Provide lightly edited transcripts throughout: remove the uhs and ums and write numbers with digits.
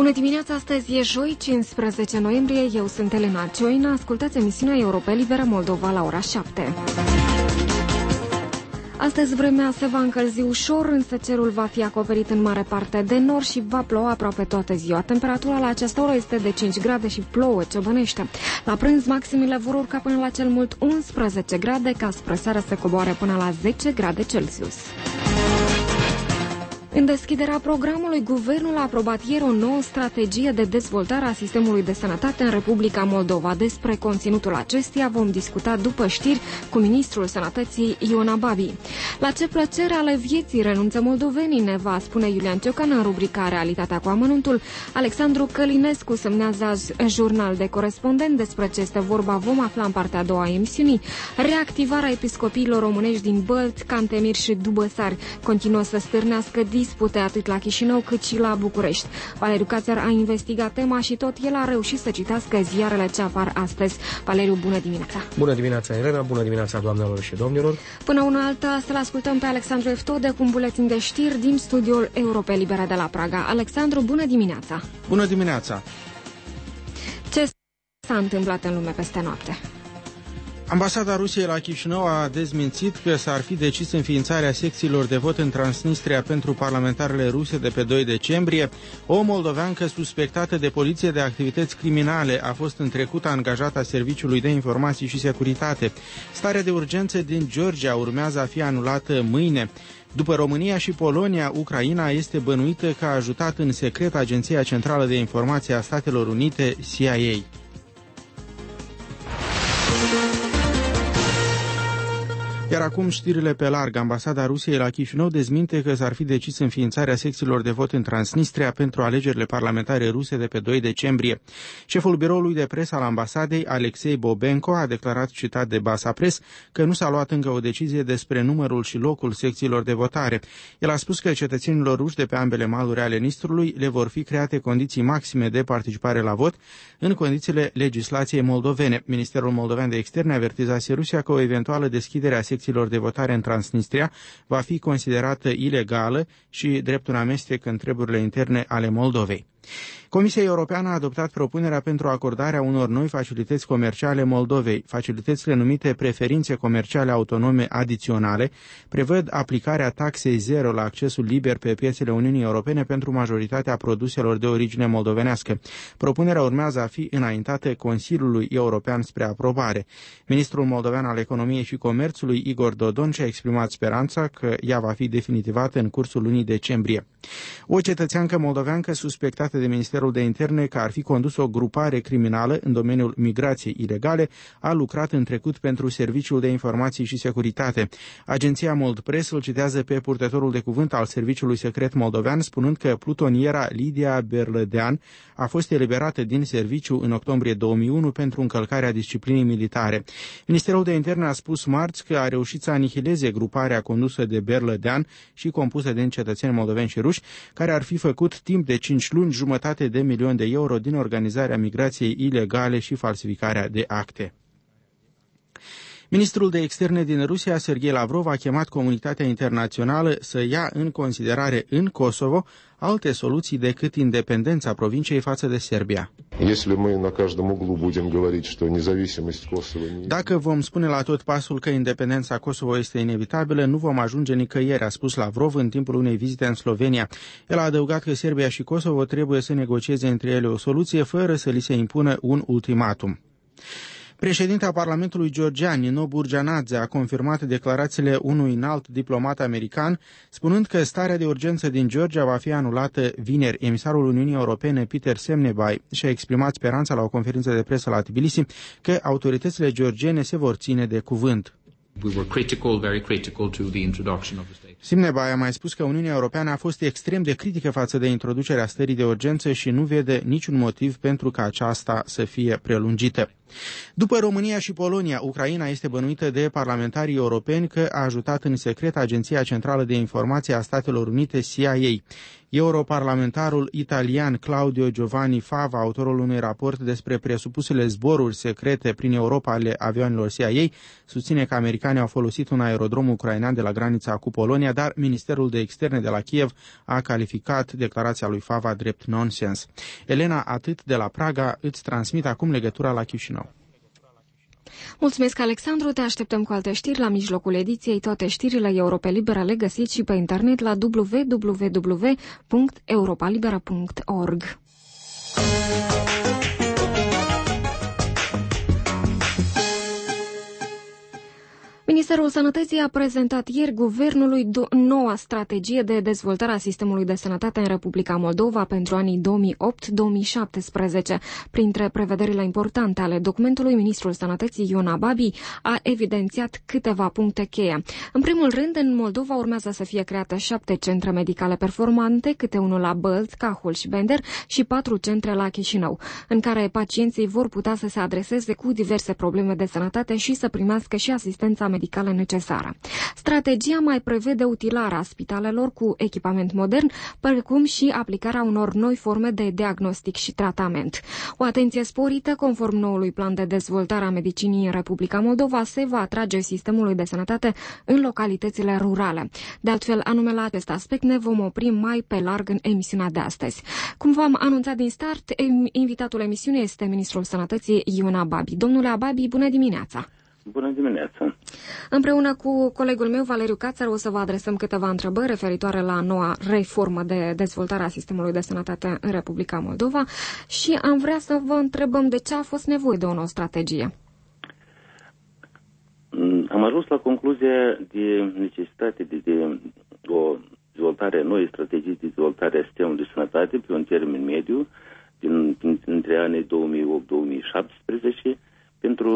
Bună dimineața, astăzi e joi, 15 noiembrie, eu sunt Elena Cioina, ascultați emisiunea Europa Liberă Moldova la ora 7. Astăzi vremea se va încălzi ușor, însă cerul va fi acoperit în mare parte de nord și va ploua aproape toată ziua. Temperatura la această oră este de 5 grade și plouă ciobănește. La prânz maximile vor urca până la cel mult 11 grade, ca spre seară se coboare până la 10 grade Celsius. În deschiderea programului, guvernul a aprobat ieri o nouă strategie de dezvoltare a sistemului de sănătate în Republica Moldova. Despre conținutul acesteia vom discuta după știri cu ministrul sănătății Iona Babi. La ce plăcere ale vieții renunță moldovenii, ne va spune Iulian Ciocan în rubrica Realitatea cu amănuntul. Alexandru Călinescu semnează azi jurnal de corespondent. Despre ce este vorba vom afla în partea a doua a emisiunii. Reactivarea episcopiilor românești din Bălți, Cantemir și Dubăsari continuă să stârnească dispute atât la Chișinău cât și la București. Valeriu Cațar a investigat tema și tot el a reușit să citească ziarele ce apar astăzi. Valeriu, bună dimineața! Bună dimineața, Elena! Bună dimineața, doamnelor și domnilor! Până una alta, să-l ascultăm pe Alexandru Eftode cu un buletin de știri din studioul Europa Liberă de la Praga. Alexandru, bună dimineața! Bună dimineața! Ce s-a întâmplat în lume peste noapte? Ambasada Rusiei la Chișinău a dezmințit că s-ar fi decis înființarea secțiilor de vot în Transnistria pentru parlamentarele ruse de pe 2 decembrie. O moldoveancă suspectată de poliție de activități criminale a fost în trecut angajată a Serviciului de Informații și Securitate. Starea de urgență din Georgia urmează a fi anulată mâine. După România și Polonia, Ucraina este bănuită că a ajutat în secret Agenția Centrală de Informație a Statelor Unite, CIA. Iar acum știrile pe larg. Ambasada Rusiei la Chișinău dezminte că s-ar fi decis înființarea secțiilor de vot în Transnistria pentru alegerile parlamentare ruse de pe 2 decembrie. Șeful biroului de presă al ambasadei, Alexei Bobenko, a declarat, citat de Basa Press, că nu s-a luat încă o decizie despre numărul și locul secțiilor de votare. El a spus că cetățenilor ruși de pe ambele maluri ale Nistrului le vor fi create condiții maxime de participare la vot în condițiile legislației moldovene. Ministerul Moldovean de Externe avertizase Rusia că o eventuală deschidere a secțiilor de votare în Transnistria va fi considerată ilegală și drept un amestec în treburile interne ale Moldovei. Comisia Europeană a adoptat propunerea pentru acordarea unor noi facilități comerciale Moldovei. Facilitățile numite preferințe comerciale autonome adiționale prevăd aplicarea taxei zero la accesul liber pe piețele Uniunii Europene pentru majoritatea produselor de origine moldovenească. Propunerea urmează a fi înaintată Consiliului European spre aprobare. Ministrul moldovean al Economiei și Comerțului, Igor Dodon, și-a exprimat speranța că ea va fi definitivată în cursul lunii decembrie. O cetățeancă moldoveancă suspectată de Ministerul de Interne că ar fi condus o grupare criminală în domeniul migrației ilegale a lucrat în trecut pentru Serviciul de Informații și Securitate. Agenția Moldpress îl citează pe purtătorul de cuvânt al Serviciului Secret Moldovean, spunând că plutoniera Lidia Berlădean a fost eliberată din serviciu în octombrie 2001 pentru încălcarea disciplinii militare. Ministerul de Interne a spus marți că a reușit să anihileze gruparea condusă de Berlădean și compusă din cetățeni moldoveni și ruși, care ar fi făcut timp de 5 luni jumătate de milion de euro din organizarea migrației ilegale și falsificarea de acte. Ministrul de Externe din Rusia, Serghei Lavrov, a chemat comunitatea internațională să ia în considerare în Kosovo alte soluții decât independența provinciei față de Serbia. Dacă vom spune la tot pasul că independența Kosovo este inevitabilă, nu vom ajunge nicăieri, a spus Lavrov în timpul unei vizite în Slovenia. El a adăugat că Serbia și Kosovo trebuie să negocieze între ele o soluție fără să li se impună un ultimatum. Președinta Parlamentului georgian, Nino Burjanadze, a confirmat declarațiile unui înalt diplomat american, spunând că starea de urgență din Georgia va fi anulată vineri. Emisarul Uniunii Europene, Peter Semneby, și-a exprimat speranța la o conferință de presă la Tbilisi că autoritățile georgiene se vor ține de cuvânt. Semneby a mai spus că Uniunea Europeană a fost extrem de critică față de introducerea stării de urgență și nu vede niciun motiv pentru ca aceasta să fie prelungită. După România și Polonia, Ucraina este bănuită de parlamentarii europeni că a ajutat în secret Agenția Centrală de Informație a Statelor Unite, CIA. Europarlamentarul italian Claudio Giovanni Fava, autorul unui raport despre presupusele zboruri secrete prin Europa ale avioanelor CIA, susține că americanii au folosit un aerodrom ucrainean de la granița cu Polonia, dar Ministerul de Externe de la Kiev a calificat declarația lui Fava drept nonsens. Elena, atât de la Praga, îți transmit acum legătura la Chișinău. Mulțumesc, Alexandru, te așteptăm cu alte știri la mijlocul ediției. Toate știrile Europa Liberă le găsiți și pe internet la www.europalibera.org. Ministerul Sănătății a prezentat ieri guvernului noua strategie de dezvoltare a sistemului de sănătate în Republica Moldova pentru anii 2008-2017. Printre prevederile importante ale documentului, ministrul Sănătății Iona Babi a evidențiat câteva puncte cheie. În primul rând, în Moldova urmează să fie create 7 centre medicale performante, câte unul la Bălți, Cahul și Bender și 4 centre la Chișinău, în care pacienții vor putea să se adreseze cu diverse probleme de sănătate și să primească și asistența medicală necesară. Strategia mai prevede utilarea spitalelor cu echipament modern, precum și aplicarea unor noi forme de diagnostic și tratament. O atenție sporită, conform noului plan de dezvoltare a medicinii în Republica Moldova, se va atrage sistemului de sănătate în localitățile rurale. De altfel, anume la acest aspect ne vom opri mai pe larg în emisiunea de astăzi. Cum v-am anunțat din start, invitatul emisiunii este ministrul Sănătății Iona Babi. Domnule Ababi, bună dimineața! Bună dimineața! Împreună cu colegul meu, Valeriu Cațar, o să vă adresăm câteva întrebări referitoare la noua reformă de dezvoltare a sistemului de sănătate în Republica Moldova și am vrea să vă întrebăm de ce a fost nevoie de o nouă strategie. Am ajuns la concluzia de necesitate de o dezvoltare, noi strategii de dezvoltare a sistemului de sănătate pe un termen mediu între anii 2008-2017 pentru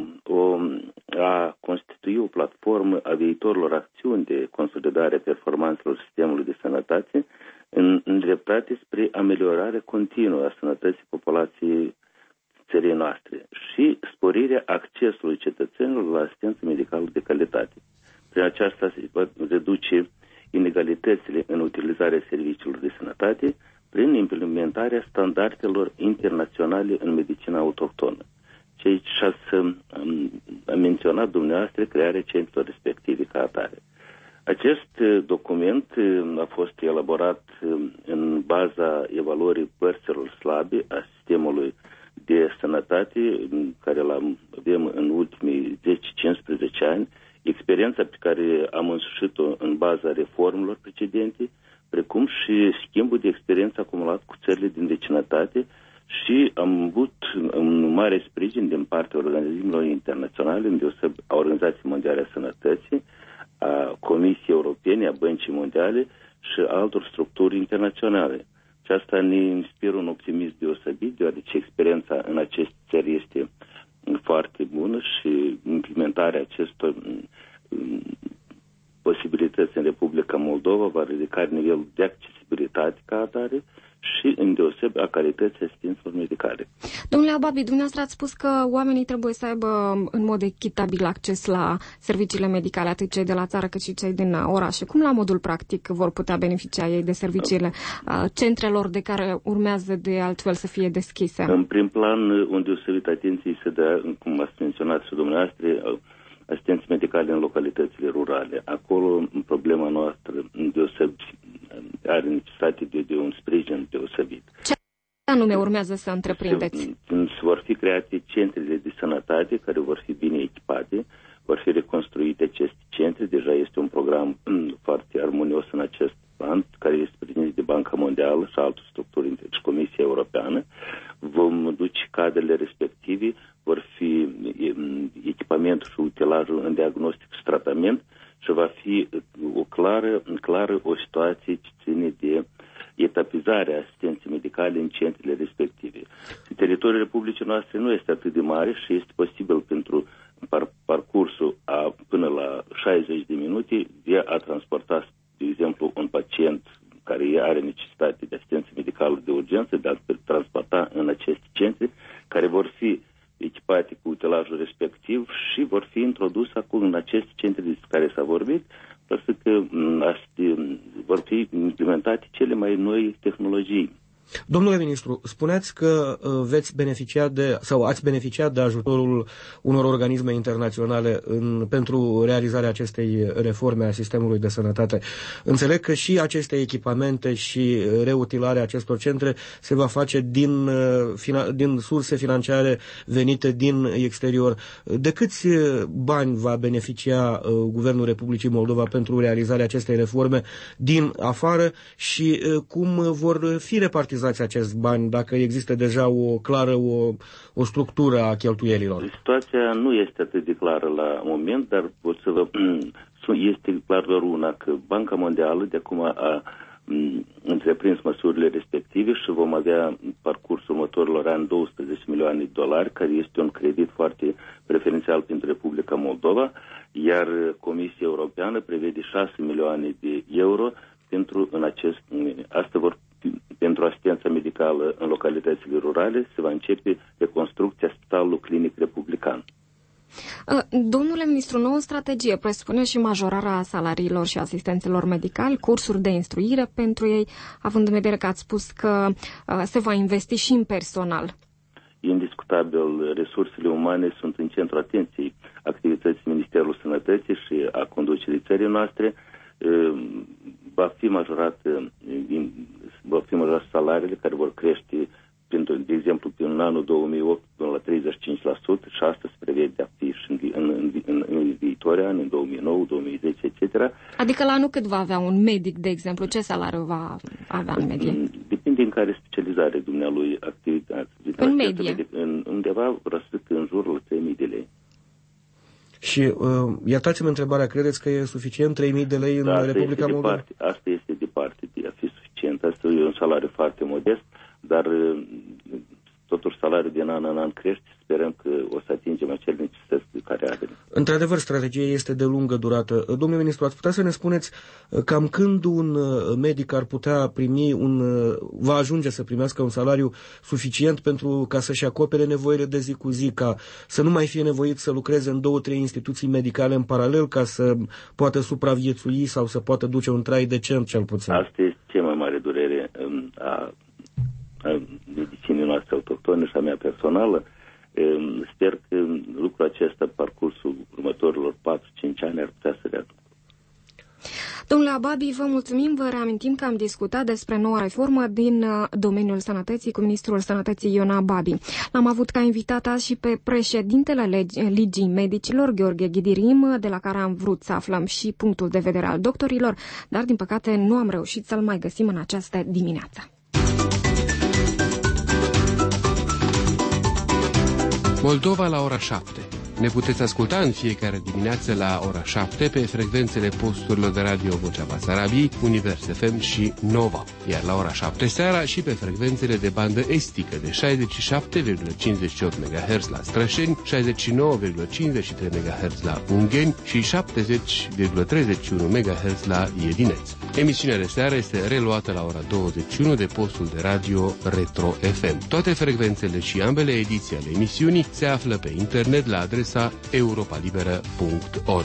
a constitui o platformă a viitorilor acțiuni de consolidare a performanțelor sistemului de sănătate îndreptate spre ameliorare continuă a sănătății populației țării noastre și sporirea accesului cetățenilor la asistență medicală de calitate. Prin aceasta se pot reduce inegalitățile în utilizarea serviciilor de sănătate prin implementarea standardelor internaționale în medicina autohtonă. Cei ce a menționat dumneavoastră crearea centrelor respective ca atare. Acest document a fost elaborat în baza evaluării părților slabe a sistemului de sănătate, care l-avem în ultimii 10-15 ani, experiența pe care am însușit-o în baza reformelor precedente, precum și schimbul de experiență acumulat cu țările din vecinătate, și am avut un mare sprijin din partea organismelor internaționale, îndeosebi a Organizației Mondiale a Sănătății, a Comisiei Europene, a Băncii Mondiale și altor structuri internaționale. Și asta ne inspiră un optimism deosebit, deoarece experiența în aceste țări este foarte bună și implementarea acestor posibilități în Republica Moldova va ridica nivelul de accesibilitate ca atare și îndeosebi a calității asistențelor medicale. Domnule Ababi, dumneavoastră ați spus că oamenii trebuie să aibă în mod echitabil acces la serviciile medicale, atât cei de la țară cât și cei din orașe. Cum la modul practic vor putea beneficia ei de serviciile centrelor de care urmează de altfel să fie deschise? În prim plan, unde deosebit atenție se dă, cum ați menționat și dumneavoastră, asistență medicale în localitățile rurale. Acolo problema noastră deosebit are necesitate de un sprijin deosebit. Ce anume urmează să întreprindeți? Vor fi create centrele de sănătate care vor fi bine echipate, vor fi reconstruite aceste centre. Deja este un program foarte armonios în acest an, care este sprijinit de Banca Mondială și alte structuri și Comisia Europeană. Vom duce cadrele respective, vor fi echipamentul și utilajul în diagnostic și tratament și va fi clară o situație ce ține de etapizarea asistenței medicale în centrele respective. Teritoriul Republicii noastre nu este atât de mare și este posibil pentru parcursul până la 60 de minute de a transporta, de exemplu, un pacient care are necesitate de asistență medicală de urgență, de a transporta în aceste centre, care vor fi echipate cu utilajul respectiv și vor fi introduse acum în aceste centre despre care s-a vorbit pentru că vor fi implementate cele mai noi tehnologii. Domnule ministru, spuneați că ați beneficiat de ajutorul unor organisme internaționale pentru realizarea acestei reforme a sistemului de sănătate. Înțeleg că și aceste echipamente și reutilarea acestor centre se va face din surse financiare venite din exterior. De câți bani va beneficia Guvernul Republicii Moldova pentru realizarea acestei reforme din afară și cum vor fi repartizați acești bani, dacă există deja o structură a cheltuielilor? Situația nu este atât de clară la moment, dar pot să vă este clar doar una, că Banca Mondială de acum a întreprins măsurile respective și vom avea parcursul următorilor ani 12 milioane de dolari, care este un credit foarte preferențial pentru Republica Moldova, iar Comisia Europeană prevede 6 milioane de euro pentru asistența medicală în localitățile rurale. Se va începe reconstrucția Spitalului Clinic Republican. Domnule ministru, nouă strategie presupune și majorarea salariilor și asistenților medicali, cursuri de instruire pentru ei, având în vedere că ați spus că se va investi și în personal. Indiscutabil, resursele umane sunt în centrul atenției activității Ministerului Sănătății și a conducerii țării noastre. Va fi majorat salariile, care vor crește, de exemplu, în anul 2008 până la 35% și asta se prevede a fi și în viitorii ani, în 2009, 2010, etc. Adică la anul cât va avea un medic, de exemplu? Ce salariu va avea în medie? Depinde în care specializare dumnealui activitate. În medie? Undeva răsât în jurul la 3.000 de lei. Și iertați-mi întrebarea, credeți că e suficient 3.000 de lei în Republica Moldova? Asta este departe de a fi suficient. Asta e un salariu foarte modest, dar totuși salariul din an în an crește. Sperăm că o să atingem acele necesități de care avem. Într-adevăr, strategia este de lungă durată. Domnule ministru, ați putea să ne spuneți cam când un medic ar putea va ajunge să primească un salariu suficient pentru ca să-și acopere nevoile de zi cu zi, ca să nu mai fie nevoit să lucreze în 2-3 instituții medicale în paralel, ca să poată supraviețui sau să poată duce un trai decent, cel puțin? Asta este cea mai mare durere a medicinii noastre autohtone și a mea personală. Sper că lucrul acesta, parcursul următorilor 4-5 ani, ar putea să readucă. Domnule Ababi, vă mulțumim, vă reamintim că am discutat despre noua reformă din domeniul sănătății cu ministrul sănătății Ion Ababi. L-am avut ca invitat azi și pe președintele Ligii Medicilor, Gheorghe Ghidirim, de la care am vrut să aflăm și punctul de vedere al doctorilor, dar din păcate nu am reușit să-l mai găsim în această dimineață. Moldova la ora 7. Ne puteți asculta în fiecare dimineață la ora 7 pe frecvențele posturilor de radio Vocea Basarabiei, Univers FM și Nova, iar la ora 7 seara și pe frecvențele de bandă estică de 67,58 MHz la Strășeni, 69,53 MHz la Ungheni și 70,31 MHz la Iedineț. Emisiunea de seară este reluată la ora 21 de postul de radio Retro FM. Toate frecvențele și ambele ediții ale emisiunii se află pe internet la adresa europalibera.org.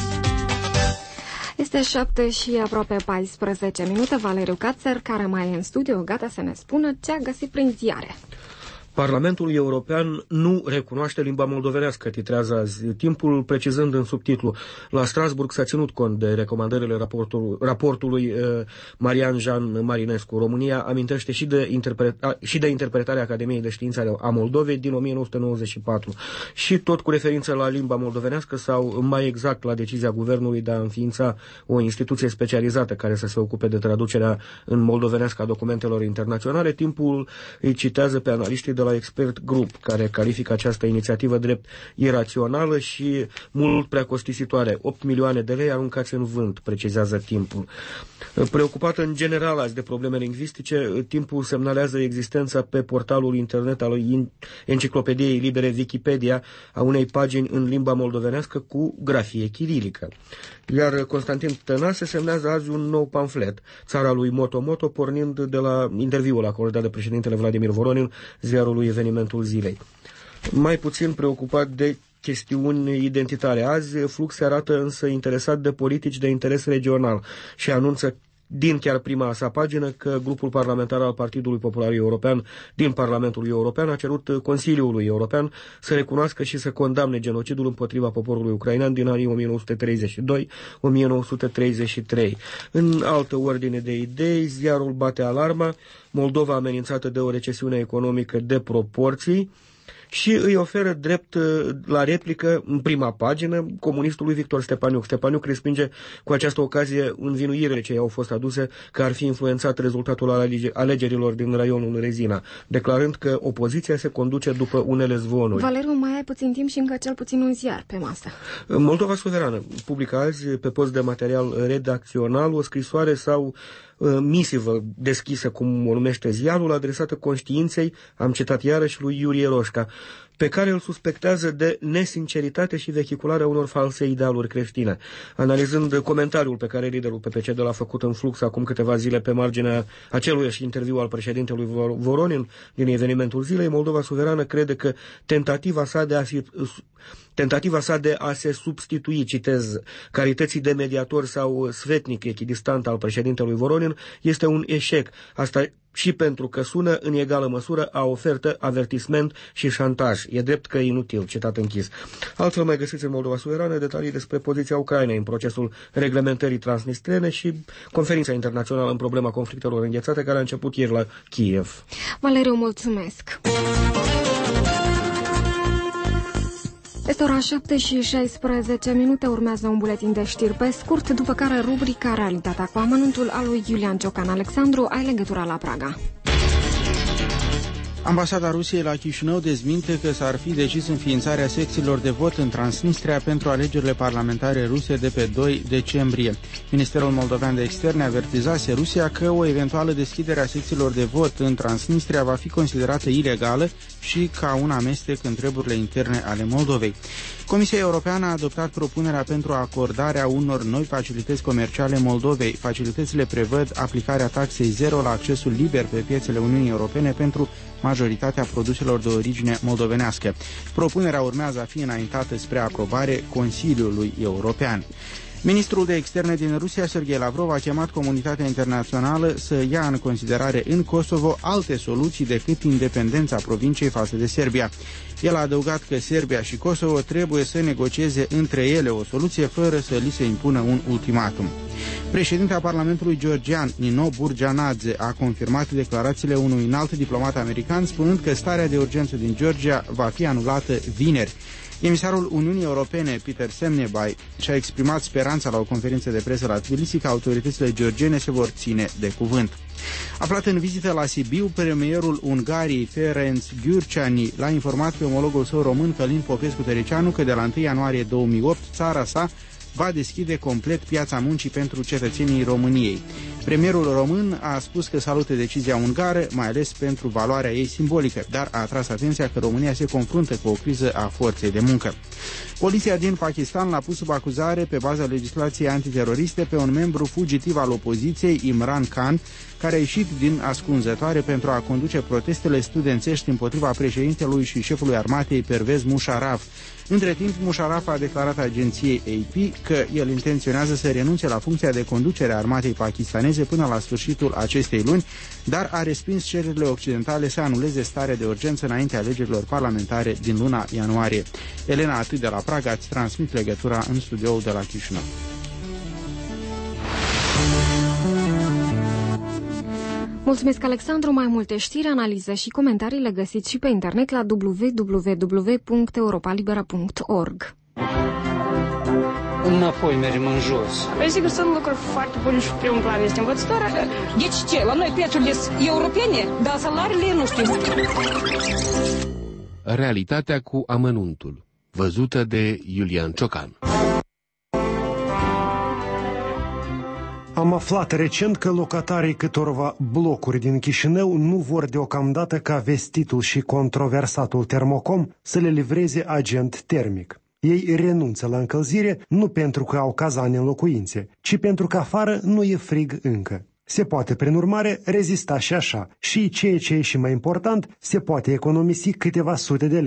Este 7 și aproape 14 minute. Valeriu Cațer, care mai e în studio, gata să ne spună ce a găsit prin ziare. Parlamentul European nu recunoaște limba moldovenească, titrează azi Timpul, precizând în subtitlu: la Strasburg s-a ținut cont de recomandările raportului Marian Jean Marinescu. România amintește și de interpretarea Academiei de Științe a Moldovei din 1994. Și tot cu referință la limba moldovenească, sau mai exact la decizia guvernului de a înființa o instituție specializată care să se ocupe de traducerea în moldovenească a documentelor internaționale, Timpul îi citează pe analiștii de la Expert Group, care califică această inițiativă drept irațională și mult prea costisitoare. 8 milioane de lei aruncați în vânt, precizează Timpul. Preocupat în general azi de probleme lingvistice, Timpul semnalează existența pe portalul internet al Enciclopediei Libere Wikipedia a unei pagini în limba moldovenească cu grafie chirilică. Iar Constantin Tănase semnează azi un nou pamflet, Țara lui Moto-Moto, pornind de la interviul acordat de președintele Vladimir Voronin ziarului Evenimentul Zilei. Mai puțin preocupat de chestiuni identitare. Azi Flux se arată însă interesat de politici de interes regional și anunță din chiar prima sa pagină că grupul parlamentar al Partidului Popular European din Parlamentul European a cerut Consiliului European să recunoască și să condamne genocidul împotriva poporului ucrainean din anii 1932-1933. În altă ordine de idei, ziarul bate alarma, Moldova amenințată de o recesiune economică de proporții, și îi oferă drept la replică în prima pagină comunistului Victor Stepaniuc. Stepaniuc respinge cu această ocazie învinuirile ce i-au fost aduse că ar fi influențat rezultatul alegerilor din raionul Rezina, declarând că opoziția se conduce după unele zvonuri. Valeriu, mai ai puțin timp și încă cel puțin un ziar pe masă. Moldova Suverană publică azi pe post de material redacțional o scrisoare sau misivă deschisă, cum o numește ziarul, adresată conștiinței, am citat iarăși, lui Iurie Roșca, pe care îl suspectează de nesinceritate și vehicularea unor false idealuri creștine. Analizând comentariul pe care liderul PPCD l-a făcut în Flux acum câteva zile pe marginea aceluiași interviu al președintelui Voronin din evenimentul zilei, Moldova Suverană crede că tentativa sa de a se substitui, citez, calității de mediator sau sfetnic echidistant al președintelui Voronin este un eșec. Asta și pentru că sună în egală măsură a ofertă, avertisment și șantaj. E drept că e inutil, citat închis. Altfel mai găsiți în Moldova Suverană detalii despre poziția Ucrainei în procesul reglementării transnistrene și conferința internațională în problema conflictelor înghețate care a început ieri la Kiev. Valeriu, mulțumesc! Este ora 7:16, urmează un buletin de știri pe scurt, după care rubrica Realitatea cu amănuntul al lui Iulian Ciocan. Alexandru, ai legătura la Praga. Ambasada Rusiei la Chișinău dezminte că s-ar fi decis înființarea secțiilor de vot în Transnistria pentru alegerile parlamentare ruse de pe 2 decembrie. Ministerul Moldovean de Externe avertizase Rusia că o eventuală deschidere a secțiilor de vot în Transnistria va fi considerată ilegală și ca un amestec în treburile interne ale Moldovei. Comisia Europeană a adoptat propunerea pentru acordarea unor noi facilități comerciale Moldovei. Facilitățile prevăd aplicarea taxei zero la accesul liber pe piețele Uniunii Europene pentru majoritatea produselor de origine moldovenească. Propunerea urmează a fi înaintată spre aprobare Consiliului European. Ministrul de Externe din Rusia, Sergei Lavrov, a chemat comunitatea internațională să ia în considerare în Kosovo alte soluții decât independența provinciei față de Serbia. El a adăugat că Serbia și Kosovo trebuie să negocieze între ele o soluție fără să li se impună un ultimatum. Președintea Parlamentului georgian, Nino Burjanadze, a confirmat declarațiile unui înalt diplomat american, spunând că starea de urgență din Georgia va fi anulată vineri. Emisarul Uniunii Europene, Peter Semneby, și-a exprimat speranța la o conferință de presă la Tbilisi că autoritățile georgiene se vor ține de cuvânt. Aflat în vizită la Sibiu, premierul Ungariei, Ferenc Gyurcsány, l-a informat pe omologul său român, Călin Popescu-Tăricianu, că de la 1 ianuarie 2008 țara sa va deschide complet piața muncii pentru cetățenii României. Premierul român a spus că salută decizia ungară, mai ales pentru valoarea ei simbolică, dar a atras atenția că România se confruntă cu o criză a forței de muncă. Poliția din Pakistan l-a pus sub acuzare, pe baza legislației antiteroriste, pe un membru fugitiv al opoziției, Imran Khan, care a ieșit din ascunzătoare pentru a conduce protestele studențești împotriva președintelui și șefului armatei Pervez Musharraf. Între timp, Musharraf a declarat agenției AP că el intenționează să renunțe la funcția de conducere a armatei pakistaneze până la sfârșitul acestei luni, dar a respins cererile occidentale să anuleze starea de urgență înaintea alegerilor parlamentare din luna ianuarie. Elena, atât de la Praga, îți transmit legătura în studioul de la Chișinău. Mulțumesc, Alexandru. Mai multe știri, analize și comentarii le găsiți și pe internet la www.europalibera.org. Înapoi mergem în jos. Sigur, sunt lucruri foarte bune și primul plan este învățătoare. Deci ce? La noi plățurile europene, dar salariile nu știu. Realitatea cu amănuntul, văzută de Iulian Ciocan. Am aflat recent că locatarii câtorva blocuri din Chișinău nu vor deocamdată ca vestitul și controversatul Termocom să le livreze agent termic. Ei renunță la încălzire nu pentru că au cazane în locuințe, ci pentru că afară nu e frig încă. Se poate, prin urmare, rezista și așa și, ceea ce e și mai important, se poate economisi câteva sute de lei.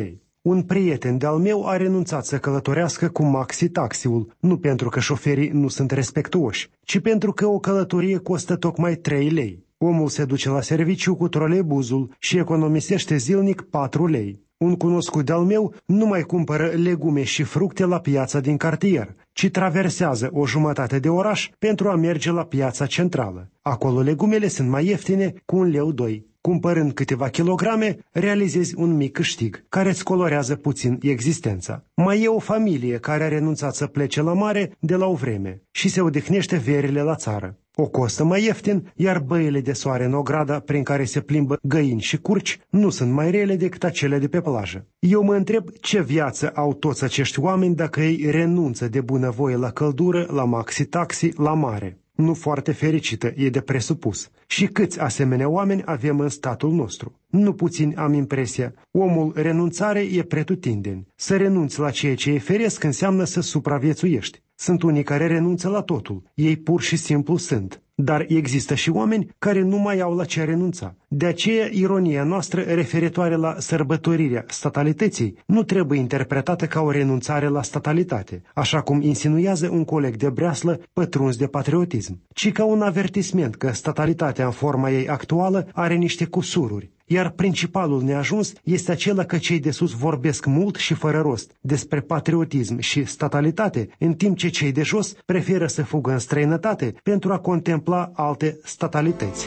Un prieten de-al meu a renunțat să călătorească cu maxi-taxiul, nu pentru că șoferii nu sunt respectuoși, ci pentru că o călătorie costă tocmai 3 lei. Omul se duce la serviciu cu troleibuzul și economisește zilnic 4 lei. Un cunoscut de-al meu nu mai cumpără legume și fructe la piața din cartier, ci traversează o jumătate de oraș pentru a merge la piața centrală. Acolo legumele sunt mai ieftine cu 1,2 lei. Cumpărând câteva kilograme, realizezi un mic câștig, care îți colorează puțin existența. Mai e o familie care a renunțat să plece la mare de la o vreme și se odihnește verile la țară. O costă mai ieftin, iar băile de soare în ograda prin care se plimbă găini și curci nu sunt mai rele decât acele de pe plajă. Eu mă întreb ce viață au toți acești oameni dacă ei renunță de bunăvoie la căldură, la maxi-taxi, la mare. Nu foarte fericită, e de presupus. Și câți asemenea oameni avem în statul nostru? Nu puțin am impresia. Omul renunțare e pretutindeni. Să renunți la ceea ce e feresc înseamnă să supraviețuiești. Sunt unii care renunță la totul. Ei pur și simplu sunt. Dar există și oameni care nu mai au la ce renunța. De aceea, ironia noastră referitoare la sărbătorirea statalității nu trebuie interpretată ca o renunțare la statalitate, așa cum insinuează un coleg de breaslă pătruns de patriotism, ci ca un avertisment că statalitatea în forma ei actuală are niște cusururi. Iar principalul neajuns este acela că cei de sus vorbesc mult și fără rost despre patriotism și statalitate, în timp ce cei de jos preferă să fugă în străinătate pentru a contempla alte statalități.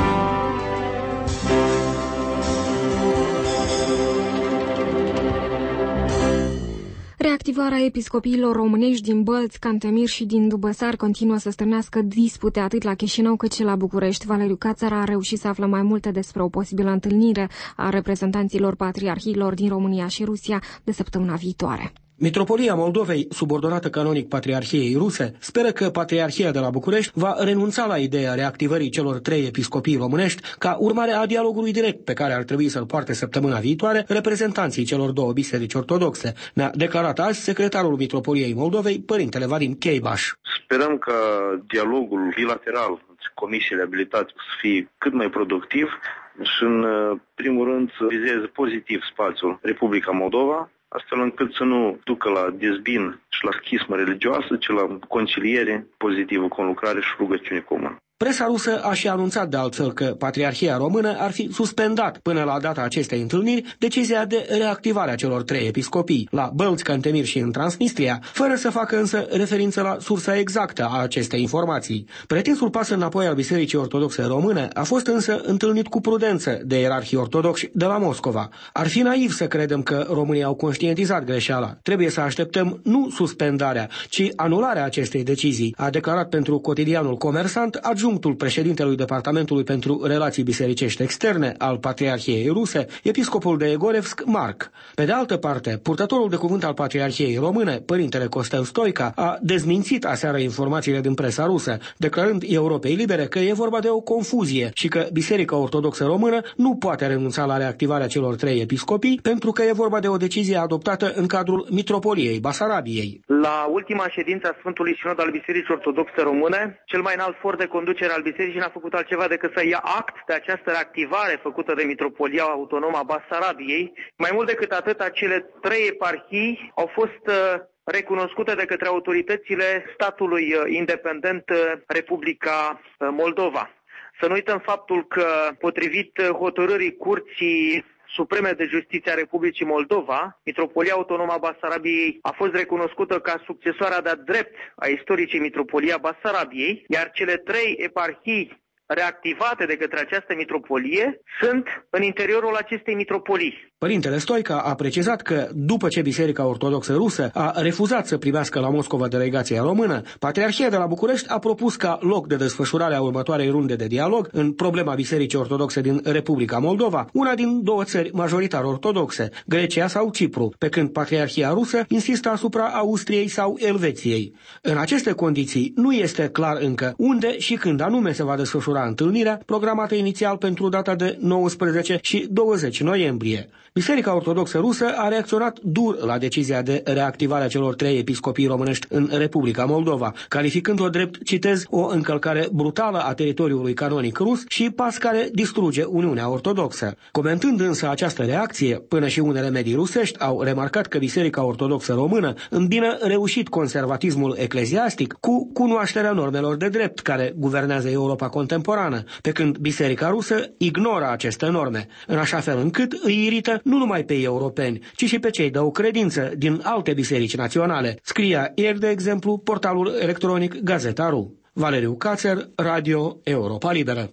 Reactivarea episcopiilor românești din Bălți, Cantemir și din Dubăsar continuă să strânească dispute atât la Chișinău cât și la București. Valeriu Cațara a reușit să află mai multe despre o posibilă întâlnire a reprezentanților patriarhiilor din România și Rusia de săptămâna viitoare. Mitropolia Moldovei, subordonată canonic Patriarhiei Ruse, speră că Patriarhia de la București va renunța la ideea reactivării celor 3 episcopii românești ca urmare a dialogului direct pe care ar trebui să-l poarte săptămâna viitoare reprezentanții celor 2 biserici ortodoxe, ne-a declarat azi secretarul Mitropoliei Moldovei, părintele Vadim Cheibaș. Sperăm că dialogul bilateral, comisiile abilitate să fie cât mai productiv și în primul rând să vizeze pozitiv spațiul Republica Moldova, astfel încât să nu ducă la dezbin și la schismă religioasă, ci la conciliere pozitivă, conlucrare și rugăciune comună. Presa rusă a și anunțat de altfel că Patriarhia Română ar fi suspendat până la data acestei întâlniri decizia de reactivare a celor 3 episcopii la Bălți, Cantemir și în Transnistria, fără să facă însă referință la sursa exactă a acestei informații. Pretinsul pas înapoi al Bisericii Ortodoxe Române a fost însă întâlnit cu prudență de ierarhii ortodoxi de la Moscova. Ar fi naiv să credem că românii au conștientizat greșeala. Trebuie să așteptăm nu suspendarea, ci anularea acestei decizii, a declarat pentru cotidianul Comersant adjunctul președintelui Departamentului pentru Relații Bisericești Externe al Patriarhiei Ruse, episcopul de Egorevsk, Marc. Pe de altă parte, purtătorul de cuvânt al Patriarhiei Române, părintele Costel Stoica, a dezmințit aseară informațiile din presa rusă, declarând Europei Libere că e vorba de o confuzie și că Biserica Ortodoxă Română nu poate renunța la reactivarea celor 3 episcopii pentru că e vorba de o decizie adoptată în cadrul Mitropoliei Basarabiei. La ultima ședință a Sfântului Sinod al Bisericii Ortodoxe Române, cel mai înalt for de conducere al bisericii n-a făcut altceva decât să ia act de această reactivare făcută de Mitropolia Autonomă a Basarabiei. Mai mult decât atât, acele 3 eparhii au fost recunoscute de către autoritățile statului independent Republica Moldova. Să nu uităm faptul că, potrivit hotărârii Curții Supreme de Justiție a Republicii Moldova, Mitropolia Autonomă a Basarabiei a fost recunoscută ca succesoarea de-a drept a istoricii Mitropolia Basarabiei, iar cele 3 eparhii reactivate de către această mitropolie sunt în interiorul acestei mitropolii. Părintele Stoica a precizat că, după ce Biserica Ortodoxă Rusă a refuzat să primească la Moscova delegația română, Patriarhia de la București a propus ca loc de desfășurare a următoarei runde de dialog în problema Bisericii Ortodoxe din Republica Moldova, una din 2 țări majoritar ortodoxe, Grecia sau Cipru, pe când Patriarhia Rusă insistă asupra Austriei sau Elveției. În aceste condiții, nu este clar încă unde și când anume se va desfășura întâlnirea, programată inițial pentru data de 19 și 20 noiembrie. Biserica Ortodoxă Rusă a reacționat dur la decizia de reactivare a celor 3 episcopii românești în Republica Moldova, calificând-o drept, citez, o încălcare brutală a teritoriului canonic rus și pas care distruge Uniunea Ortodoxă. Comentând însă această reacție, până și unele medii rusești au remarcat că Biserica Ortodoxă Română îmbină reușit conservatismul ecleziastic cu cunoașterea normelor de drept care guvernează Europa contemporană, pe când Biserica Rusă ignoră aceste norme, în așa fel încât îi irită nu numai pe europeni, ci și pe cei de o credință din alte biserici naționale, scria ieri, de exemplu, portalul electronic Gazeta.ru. Valeriu Cațer, Radio Europa Liberă.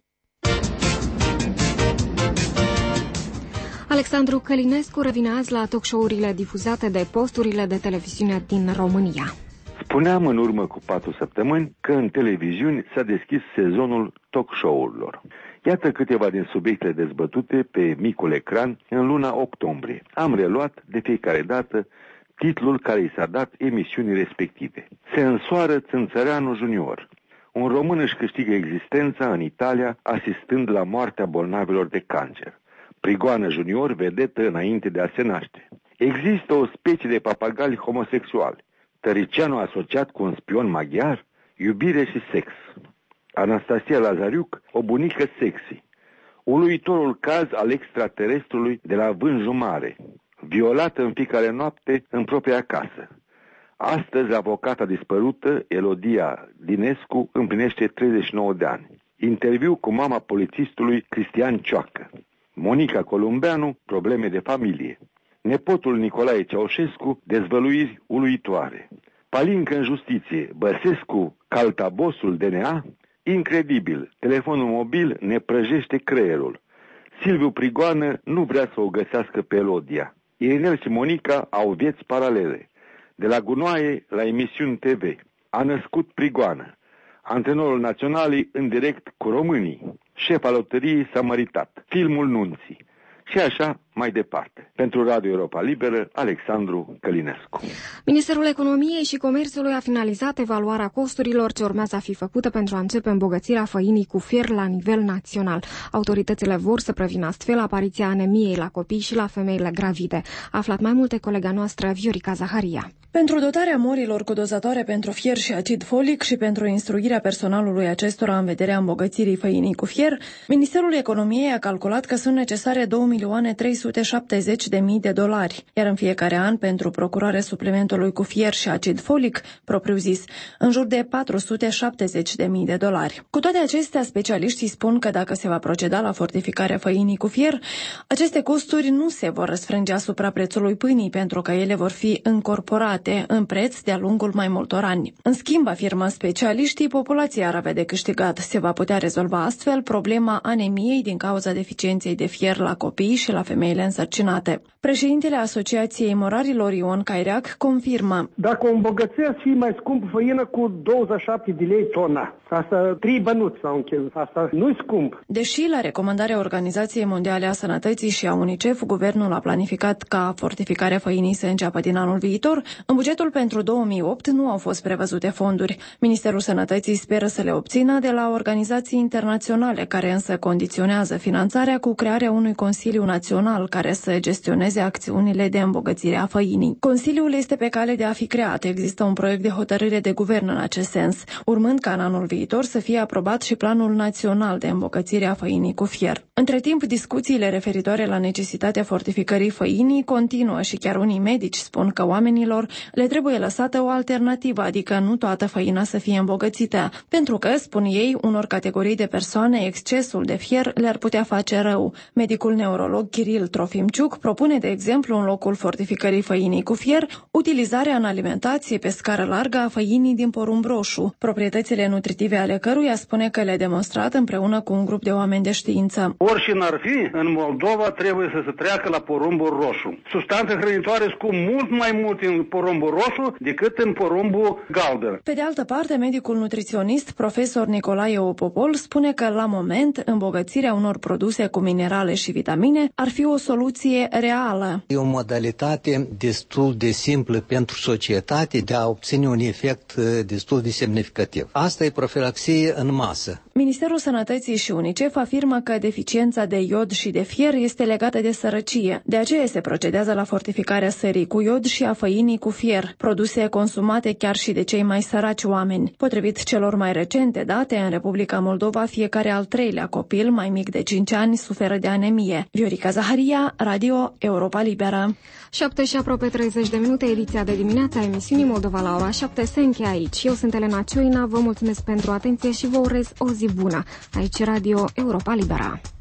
Alexandru Călinescu revine azi la talk-show-urile difuzate de posturile de televiziune din România. Spuneam în urmă cu 4 săptămâni că în televiziuni s-a deschis sezonul talk-show-urilor. Iată câteva din subiectele dezbătute pe micul ecran în luna octombrie. Am reluat de fiecare dată titlul care i s-a dat emisiunii respective. Se însoară Țânțăreanu Junior. Un român își câștigă existența în Italia asistând la moartea bolnavilor de cancer. Prigoană Junior, vedetă înainte de a se naște. Există o specie de papagali homosexuali. Tăricianu asociat cu un spion maghiar, iubire și sex. Anastasia Lazariuc, o bunică sexy. Uluitorul caz al extraterestrului de la Vânju Mare, violată în fiecare noapte în propria casă. Astăzi, avocata dispărută, Elodia Dinescu, împlinește 39 de ani. Interviu cu mama polițistului Cristian Cioacă. Monica Columbeanu, probleme de familie. Nepotul Nicolae Ceaușescu, dezvăluiri uluitoare. Palincă în justiție, Băsescu, caltabosul DNA. Incredibil, telefonul mobil ne prăjește creierul. Silviu Prigoană nu vrea să o găsească pe Elodia. Irinel și Monica au vieți paralele. De la gunoaie la emisiuni TV. A născut Prigoană. Antrenorul naționalii în direct cu românii. Șefa loteriei s-a măritat. Filmul Nunții. Și așa mai departe. Pentru Radio Europa Liberă, Alexandru Călinescu. Ministerul Economiei și Comerțului a finalizat evaluarea costurilor ce urmează a fi făcută pentru a începe îmbogățirea făinii cu fier la nivel național. Autoritățile vor să prevină astfel apariția anemiei la copii și la femeile gravide. A aflat mai multe colega noastră, Viorica Zaharia. Pentru dotarea morilor cu dozatoare pentru fier și acid folic și pentru instruirea personalului acestora în vederea îmbogățirii făinii cu fier, Ministerul Economiei a calculat că sunt necesare 2.370.000 de dolari, iar în fiecare an pentru procurarea suplimentului cu fier și acid folic, propriu zis, în jur de 470.000 de dolari. Cu toate acestea, specialiștii spun că dacă se va proceda la fortificarea făinii cu fier, aceste costuri nu se vor răsfrânge asupra prețului pâinii, pentru că ele vor fi încorporate în preț de-a lungul mai multor ani. În schimb, afirmă specialiștii, populația ar avea de câștigat. Se va putea rezolva astfel problema anemiei din cauza deficienței de fier la copii și la femeile însărcinate. Președintele Asociației Morarilor, Ion Caireac, confirmă. Dacă o îmbogățesc, și mai scump făină cu 27 de lei tona. Asta 3 bănuți s-au încheiat. Asta nu-i scump. Deși la recomandarea Organizației Mondiale a Sănătății și a UNICEF, guvernul a planificat ca fortificarea făinii să înceapă din anul viitor, în bugetul pentru 2008 nu au fost prevăzute fonduri. Ministerul Sănătății speră să le obțină de la organizații internaționale, care însă condiționează finanțarea cu crearea unui Consiliu Național care să gestioneze acțiunile de îmbogățire a făinii. Consiliul este pe cale de a fi creat. Există un proiect de hotărâre de guvern în acest sens, urmând ca în anul viitor să fie aprobat și Planul Național de îmbogățire a făinii cu fier. Între timp, discuțiile referitoare la necesitatea fortificării făinii continuă și chiar unii medici spun că oamenilor le trebuie lăsată o alternativă, adică nu toată făina să fie îmbogățită, pentru că, spun ei, unor categorii de persoane excesul de fier le-ar putea face rău. Medicul neurolog Kiril Trofimciuc propune, de exemplu, în locul fortificării făinii cu fier, utilizarea în alimentație pe scară largă a făinii din porumb roșu, proprietățile nutritive ale căruia spune că le-a demonstrat împreună cu un grup de oameni de știință. Oricine ar fi, în Moldova trebuie să se treacă la porumbul roșu. Substanțe hrănitoare scump mult mai mult în porumbul roșu decât în porumbul galben. Pe de altă parte, medicul nutriționist, profesor Nicolae Opopol, spune că la moment îmbogățirea unor produse cu minerale și vitamine ar fi o soluție reală. E o modalitate destul de simplă pentru societate de a obține un efect destul de semnificativ. Asta e profilaxie în masă. Ministerul Sănătății și UNICEF afirmă că deficiența de iod și de fier este legată de sărăcie. De aceea se procedează la fortificarea sării cu iod și a făinii cu fier, produse consumate chiar și de cei mai săraci oameni. Potrivit celor mai recente date, în Republica Moldova, fiecare al 3-lea copil mai mic de 5 ani suferă de anemie. Viorica Zaharia, Radio Europa Liberă. 7 și aproape 30 de minute, ediția de dimineață a emisiunii Moldova la ora 7 se încheie aici. Eu sunt Elena Cioina, vă mulțumesc pentru atenție și vă urez o zi bună. Aici Radio Europa Liberă.